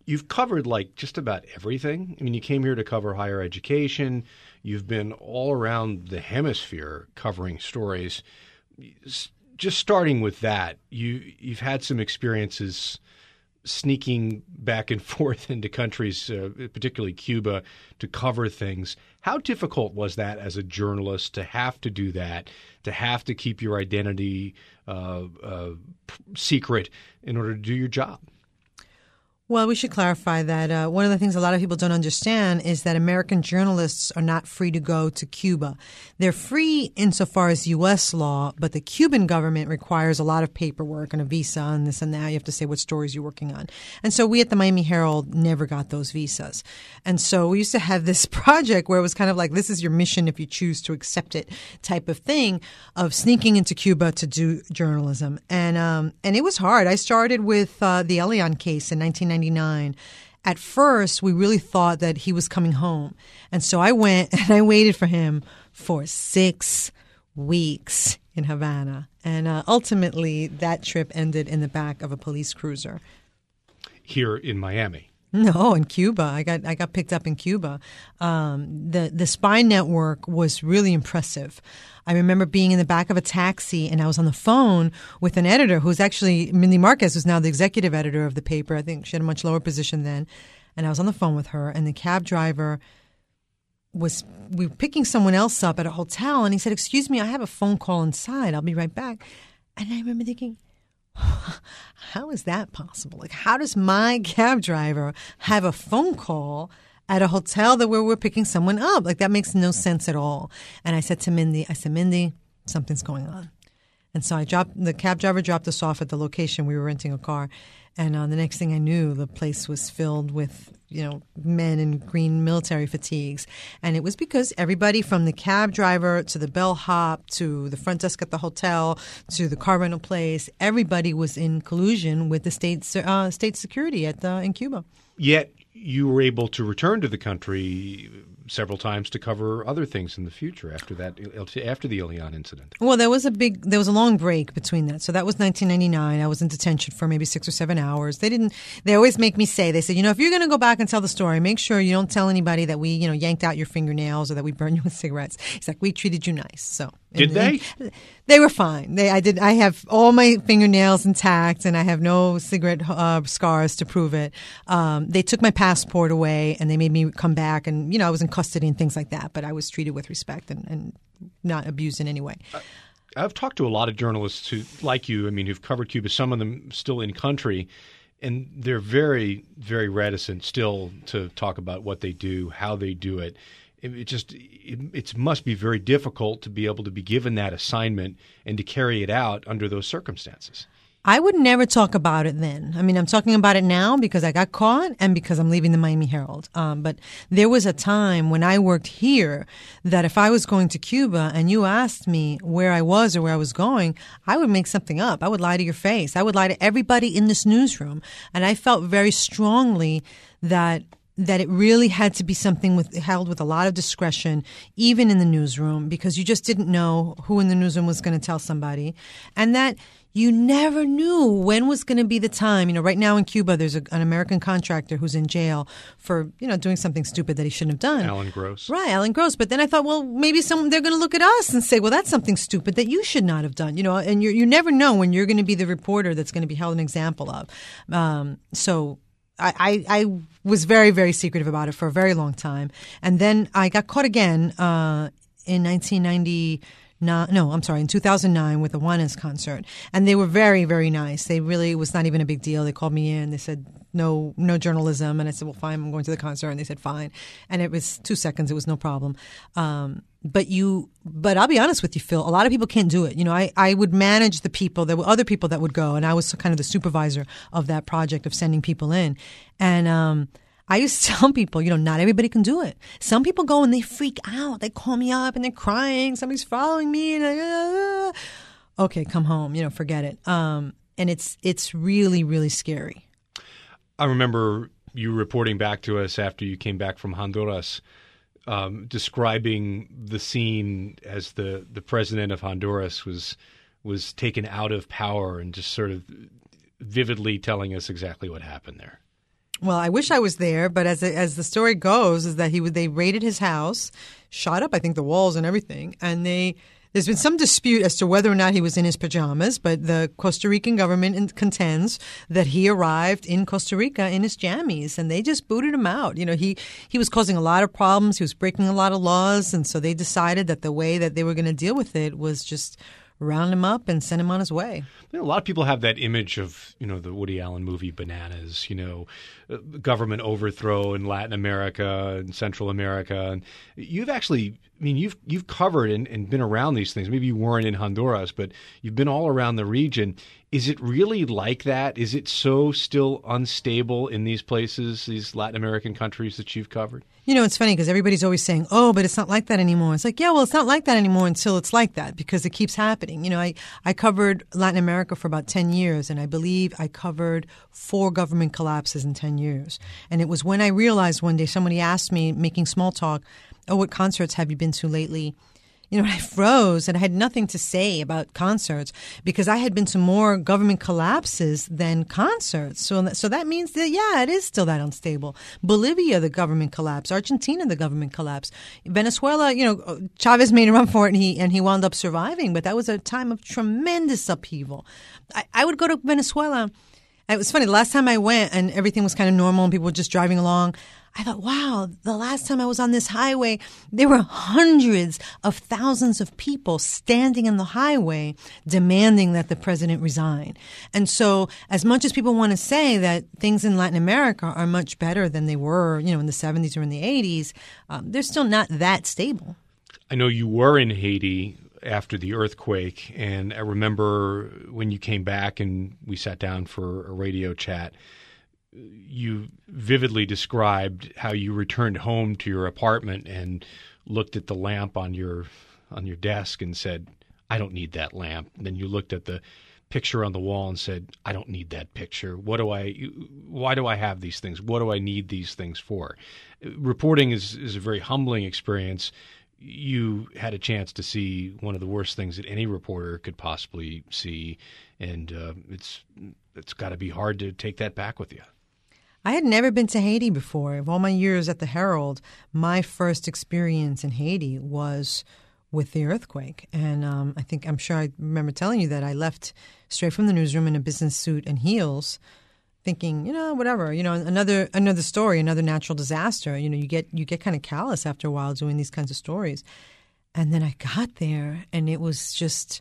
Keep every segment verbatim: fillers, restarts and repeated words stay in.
you've covered like just about everything. I mean, you came here to cover higher education. You've been all around the hemisphere covering stories. Just starting with that, you, you've had some experiences sneaking back and forth into countries, uh, particularly Cuba, to cover things. How difficult was that as a journalist to have to do that, to have to keep your identity uh, uh, secret in order to do your job? Well, we should clarify that uh, one of the things a lot of people don't understand is that American journalists are not free to go to Cuba. They're free insofar as U S law, but the Cuban government requires a lot of paperwork and a visa and this and that. You have to say what stories you're working on. And so we at the Miami Herald never got those visas. And so we used to have this project where it was kind of like, this is your mission if you choose to accept it type of thing of sneaking into Cuba to do journalism. And um, and it was hard. I started with uh, the Elian case in nineteen ninety-nine. At first, we really thought that he was coming home. And so I went and I waited for him for six weeks in Havana. And uh, ultimately, that trip ended in the back of a police cruiser. Here in Miami? No, in Cuba. I got I got picked up in Cuba. Um, the the spy network was really impressive. I remember being in the back of a taxi and I was on the phone with an editor who's actually Mindy Marquez, who's now the executive editor of the paper. I think she had a much lower position then. And I was on the phone with her and the cab driver was we were picking someone else up at a hotel and he said, "Excuse me, I have a phone call inside. I'll be right back." And I remember thinking, how is that possible? Like, how does my cab driver have a phone call at a hotel that where we're picking someone up? Like, that makes no sense at all. And I said to Mindy, I said, "Mindy, something's going on." And so I dropped, the cab driver dropped us off at the location. We were renting a car. And uh, the next thing I knew, the place was filled with, you know, men in green military fatigues. And it was because everybody from the cab driver to the bellhop to the front desk at the hotel to the car rental place, everybody was in collusion with the state uh, state security at the, in Cuba. Yet you were able to return to the country several times to cover other things in the future after that, after the Elian incident. Well, there was a big, there was a long break between that. So that was nineteen ninety-nine. I was in detention for maybe six or seven hours. They didn't, they always make me say, they said, you know, if you're going to go back and tell the story, make sure you don't tell anybody that we, you know, yanked out your fingernails or that we burned you with cigarettes. It's like, we treated you nice. So. Did and, they? And they were fine. They, I did. I have all my fingernails intact, and I have no cigarette uh, scars to prove it. Um, they took my passport away, and they made me come back, and you know, I was in custody and things like that. But I was treated with respect and, and not abused in any way. Uh, I've talked to a lot of journalists who, like you, I mean, who've covered Cuba. Some of them still in country, and they're very, very reticent still to talk about what they do, how they do it. It just it, it must be very difficult to be able to be given that assignment and to carry it out under those circumstances. I would never talk about it then. I mean, I'm talking about it now because I got caught and because I'm leaving the Miami Herald. Um, but there was a time when I worked here that if I was going to Cuba and you asked me where I was or where I was going, I would make something up. I would lie to your face. I would lie to everybody in this newsroom. And I felt very strongly that that it really had to be something with, held with a lot of discretion, even in the newsroom, because you just didn't know who in the newsroom was going to tell somebody. And that you never knew when was going to be the time. You know, right now in Cuba, there's a, an American contractor who's in jail for, you know, doing something stupid that he shouldn't have done. Alan Gross. Right, Alan Gross. But then I thought, well, maybe some, they're going to look at us and say, well, that's something stupid that you should not have done. You know, and you you never know when you're going to be the reporter that's going to be held an example of. Um, so I, I, I was very, very secretive about it for a very long time. And then I got caught again uh, in nineteen ninety-nine. No, I'm sorry, in two thousand nine with the Juanes concert. And they were very, very nice. They really, it was not even a big deal. They called me in. They said, no no journalism. And I said, well, fine, I'm going to the concert. And they said, fine. And it was two seconds. It was no problem. Um, but you, but I'll be honest with you, Phil, a lot of people can't do it. You know, I, I would manage the people. There were other people that would go. And I was kind of the supervisor of that project of sending people in. And, um, I used to tell people, you know, not everybody can do it. Some people go and they freak out. They call me up and they're crying. Somebody's following me. And I, uh, okay, come home. You know, forget it. Um, and it's it's really, really scary. I remember you reporting back to us after you came back from Honduras, um, describing the scene as the, the president of Honduras was was taken out of power and just sort of vividly telling us exactly what happened there. Well, I wish I was there, but as as the story goes, is that he would they raided his house, shot up I think the walls and everything, and they there's been some dispute as to whether or not he was in his pajamas, but the Costa Rican government contends that he arrived in Costa Rica in his jammies, and they just booted him out. You know, he he was causing a lot of problems, he was breaking a lot of laws, and so they decided that the way that they were going to deal with it was just round him up and send him on his way. You know, a lot of people have that image of, you know, the Woody Allen movie Bananas, you know, government overthrow in Latin America and Central America. And you've actually, I mean, you've you've covered and, and been around these things. Maybe you weren't in Honduras, but you've been all around the region. Is it really like that? Is it so still unstable in these places, these Latin American countries that you've covered? You know, it's funny because everybody's always saying, oh, but it's not like that anymore. It's like, yeah, well, it's not like that anymore until it's like that because it keeps happening. You know, I, I covered Latin America for about ten years, and I believe I covered four government collapses in ten years. And it was when I realized one day somebody asked me, making small talk, oh, what concerts have you been to lately? You know, I froze and I had nothing to say about concerts because I had been to more government collapses than concerts. So, so that means that, yeah, it is still that unstable. Bolivia, the government collapse. Argentina, the government collapse. Venezuela, you know, Chavez made a run for it and he, and he wound up surviving. But that was a time of tremendous upheaval. I, I would go to Venezuela. It was funny. The last time I went and everything was kind of normal and people were just driving along, I thought, wow, the last time I was on this highway, there were hundreds of thousands of people standing in the highway demanding that the president resign. And so as much as people want to say that things in Latin America are much better than they were, you know, in the seventies or in the eighties, um, they're still not that stable. I know you were in Haiti after the earthquake, and I remember when you came back and we sat down for a radio chat, you vividly described how you returned home to your apartment and looked at the lamp on your on your desk and said, I don't need that lamp. And then you looked at the picture on the wall and said, I don't need that picture. What do I why do I have these things? What do I need these things for? Reporting is, is a very humbling experience. You had a chance to see one of the worst things that any reporter could possibly see, and uh, it's it's got to be hard to take that back with you. I had never been to Haiti before. Of all my years at the Herald, my first experience in Haiti was with the earthquake. And um, I think, I'm sure I remember telling you that I left straight from the newsroom in a business suit and heels thinking, you know, whatever, you know, another another story, another natural disaster. You know, you get you get kind of callous after a while doing these kinds of stories. And then I got there and it was just...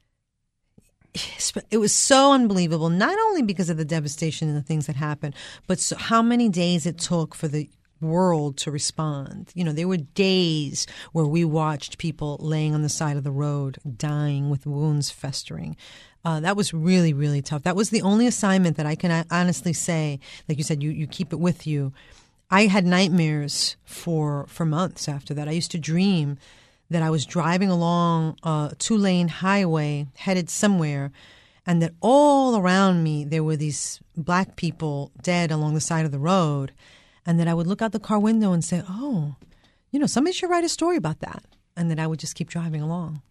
it was so unbelievable, not only because of the devastation and the things that happened, but so how many days it took for the world to respond. You know, there were days where we watched people laying on the side of the road, dying with wounds festering. Uh, that was really, really tough. That was the only assignment that I can honestly say, like you said, you, you keep it with you. I had nightmares for, for months after that. I used to dream that I was driving along a two-lane highway headed somewhere, and that all around me there were these black people dead along the side of the road, and that I would look out the car window and say, oh, you know, somebody should write a story about that, and that I would just keep driving along.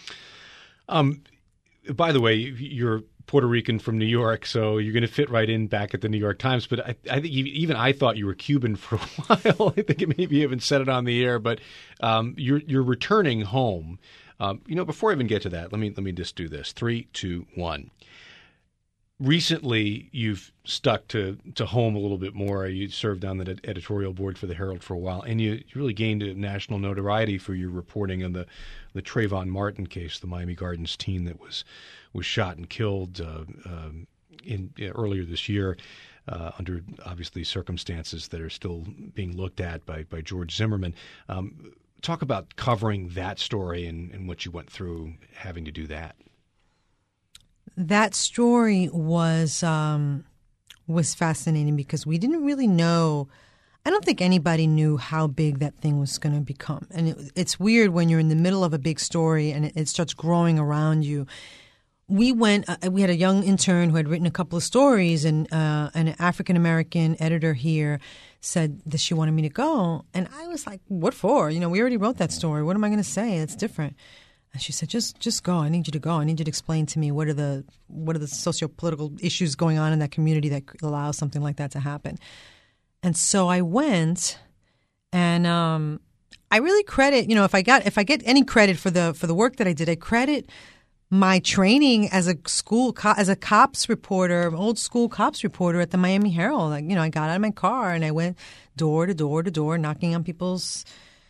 Um, by the way, you're Puerto Rican from New York, so you're going to fit right in back at the New York Times. But I, I think even I thought you were Cuban for a while. I think it maybe you haven't said it on the air, but um, you're you're returning home. Um, you know, before I even get to that, let me let me just do this. Three, two, one. Recently, you've stuck to, to home a little bit more. You served on the editorial board for the Herald for a while, and you, you really gained a national notoriety for your reporting on the, the Trayvon Martin case, the Miami Gardens teen that was was shot and killed uh, um, in uh, earlier this year uh, under obviously circumstances that are still being looked at by, by George Zimmerman. Um, talk about covering that story and, and what you went through having to do that. That story was um, was fascinating because we didn't really know. I don't think anybody knew how big that thing was going to become. And it, it's weird when you're in the middle of a big story and it, it starts growing around you. We went. Uh, we had a young intern who had written a couple of stories, and uh, an African American editor here said that she wanted me to go, and I was like, "What for? You know, we already wrote that story. What am I going to say? It's different." And she said, just just go. I need you to go. I need you to explain to me what are the what are the socio-political issues going on in that community that allows something like that to happen. And so I went, and um, I really credit, you know, if I got if I get any credit for the for the work that I did, I credit my training as a school co- as a cops reporter, old school cops reporter at the Miami Herald. Like, you know, I got out of my car and I went door to door to door, knocking on people's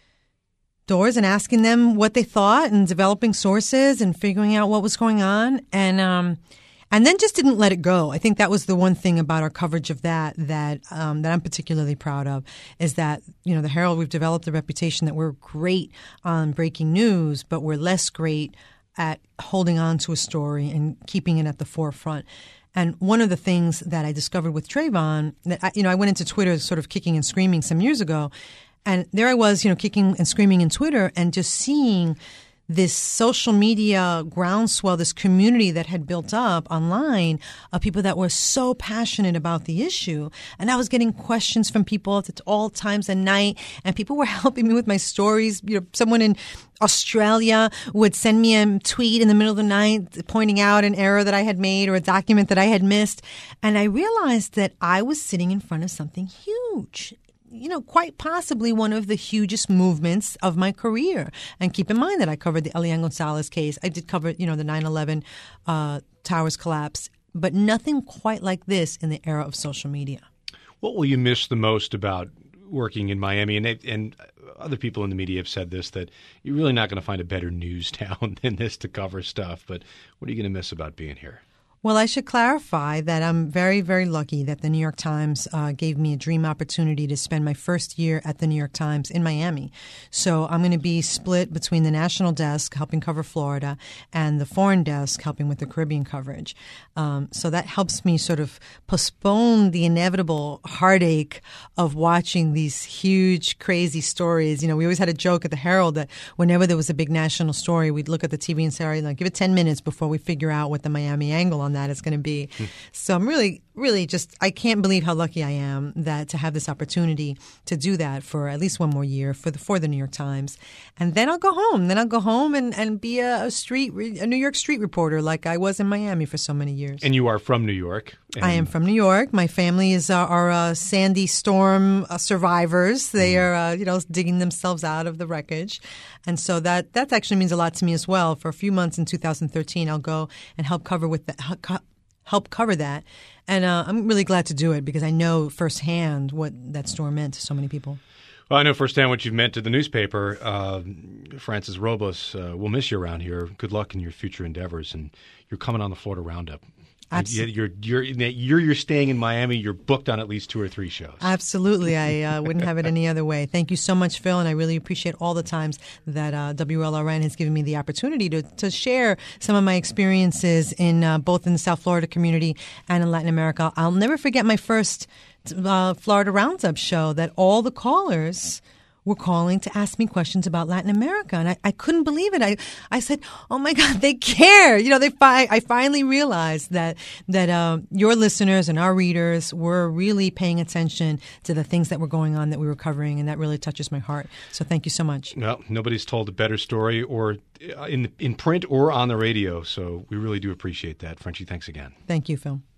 doors and asking them what they thought and developing sources and figuring out what was going on. And um, and then just didn't let it go. I think that was the one thing about our coverage of that that um, that I'm particularly proud of, is that, you know, the Herald, we've developed a reputation that we're great on breaking news, but we're less great at holding on to a story and keeping it at the forefront. And one of the things that I discovered with Trayvon, that I, you know, I went into Twitter sort of kicking and screaming some years ago, and there I was, you know, kicking and screaming in Twitter and just seeing this social media groundswell, this community that had built up online of people that were so passionate about the issue. And I was getting questions from people at all times of night, and people were helping me with my stories. You know, someone in Australia would send me a tweet in the middle of the night pointing out an error that I had made or a document that I had missed. And I realized that I was sitting in front of something huge. You know, quite possibly one of the hugest movements of my career. And keep in mind that I covered the Elian Gonzalez case. I did cover, you know, the nine eleven uh, towers collapse, but nothing quite like this in the era of social media. What will you miss the most about working in Miami? And they, and other people in the media have said this, that you're really not going to find a better news town than this to cover stuff. But what are you going to miss about being here? Well, I should clarify that I'm very, very lucky that the New York Times uh, gave me a dream opportunity to spend my first year at the New York Times in Miami. So I'm going to be split between the national desk, helping cover Florida, and the foreign desk, helping with the Caribbean coverage. Um, so that helps me sort of postpone the inevitable heartache of watching these huge, crazy stories. You know, we always had a joke at the Herald that whenever there was a big national story, we'd look at the T V and say, all right, like, give it ten minutes before we figure out what the Miami angle on that is going to be. So I'm really, really just, I can't believe how lucky I am that to have this opportunity to do that for at least one more year for the for the New York Times. And then I'll go home. Then I'll go home and, and be a, a street, a New York street reporter like I was in Miami for so many years. And you are from New York. I am from New York. My family is uh, are uh, Sandy Storm uh, survivors. They are, uh, you know, digging themselves out of the wreckage. And so that, that actually means a lot to me as well. For a few months in two thousand thirteen, I'll go and help cover with the, help cover that. And uh, I'm really glad to do it because I know firsthand what that storm meant to so many people. Well, I know firsthand what you've meant to the newspaper. Uh, Frances Robles, uh, we'll miss you around here. Good luck in your future endeavors. And you're coming on the Florida Roundup. Absolutely. You're, you're, you're, you're staying in Miami. You're booked on at least two or three shows. Absolutely. I uh, wouldn't have it any other way. Thank you so much, Phil, and I really appreciate all the times that uh, W L R N has given me the opportunity to, to share some of my experiences in uh, both in the South Florida community and in Latin America. I'll never forget my first uh, Florida Roundup show that all the callers were calling to ask me questions about Latin America. And I, I couldn't believe it. I, I said, oh my God, they care. You know, they fi- I finally realized that, that, uh, your listeners and our readers were really paying attention to the things that were going on that we were covering. And that really touches my heart. So thank you so much. Well, nobody's told a better story or in, in print or on the radio. So we really do appreciate that. Frenchie, thanks again. Thank you, Phil.